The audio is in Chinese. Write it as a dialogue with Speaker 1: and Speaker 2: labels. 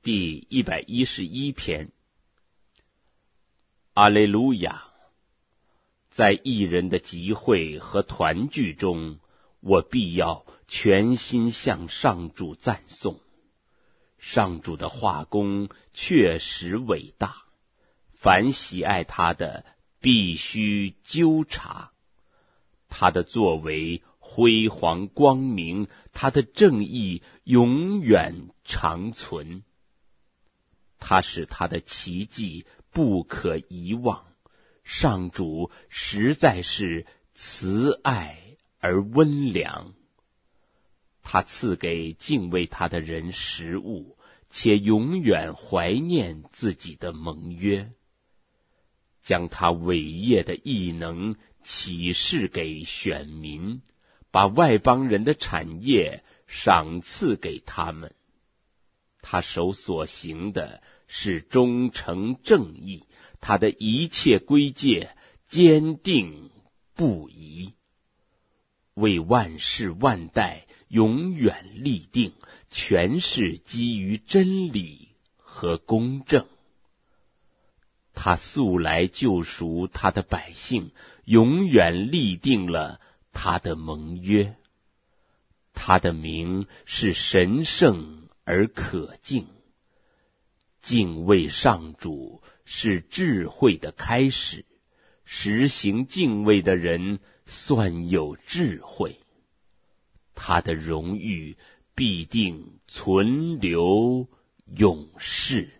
Speaker 1: 第111篇。阿肋路亚！在义人的集会和团聚中，我必要全心向上主赞颂。上主的画工确实伟大，凡喜爱他的必须究察。他的作为辉煌光明，他的正义永远长存。他使他的奇迹不可遗忘。上主实在是慈爱而温良。他赐给敬畏他的人食物，且永远怀念自己的盟约，将他伟业的异能启示给选民，把外邦人的产业赏赐给他们。他手所行的是忠诚正义，他的一切规戒坚定不移，为万世万代永远立定，全是基于真理和公正。他素来救赎他的百姓，永远立定了他的盟约。他的名是神圣而可敬。敬畏上主是智慧的开始，实行敬畏的人算有智慧。他的荣誉必定存留永世。